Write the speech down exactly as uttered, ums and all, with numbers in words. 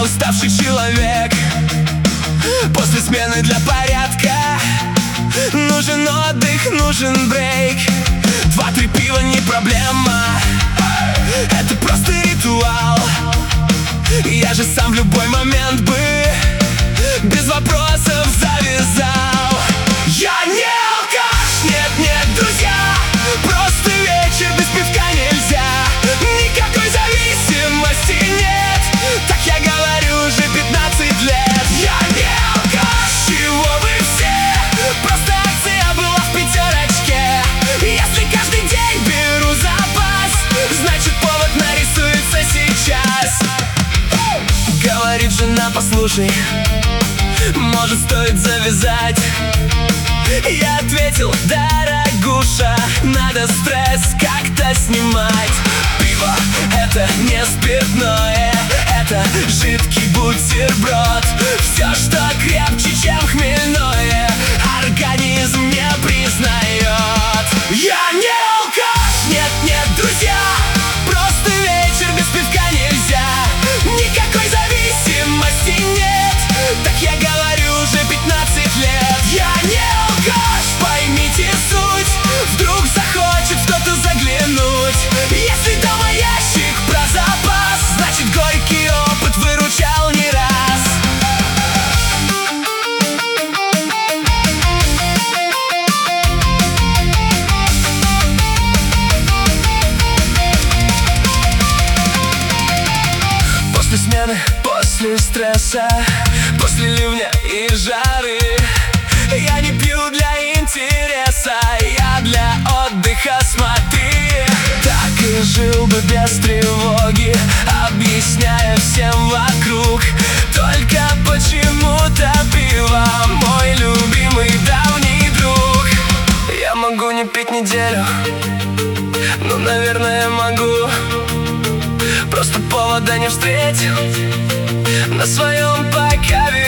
уставший человек. После смены для порядка нужен отдых, нужен брейк. Два-три пива не проблема, это просто ритуал. Я же сам в любой момент бы без вопросов завязал. Я не алкаш, нет, нет, друзья, просто вечер без пивка нельзя. Никакой зависимости нет, так я говорю уже пятнадцать лет. Я не алкаш, чего вы все, просто акция была в пятерочке. Если каждый день беру запас, значит повод нарисуется сейчас. Говорит жена, послушай, может стоит завязать. Я ответил, дорогуша, надо стресс как-то снимать. Пиво — это не спиртное, это жидкий бутерброд. Все, что крепче, чем хмельное, организм не признает. Я не алкаш, нет, нет, друзья, просто вечер без пивка нельзя. Никакой зависимости нет, так я говорю уже пятнадцать лет. Я не алкаш, поймите суть, вдруг захочет кто-то заглянуть. Если дома ящик про запас, значит горький опыт выручал не раз. После смены, после стресса, после ливня и жары я не пью для интереса, я для отдыха, смотри. Так и жил бы без тревоги, объясняя всем вокруг. Только почему-то пиво мой любимый давний друг. Я могу не пить неделю, ну, наверное, могу. Просто повода не встретил на своем пока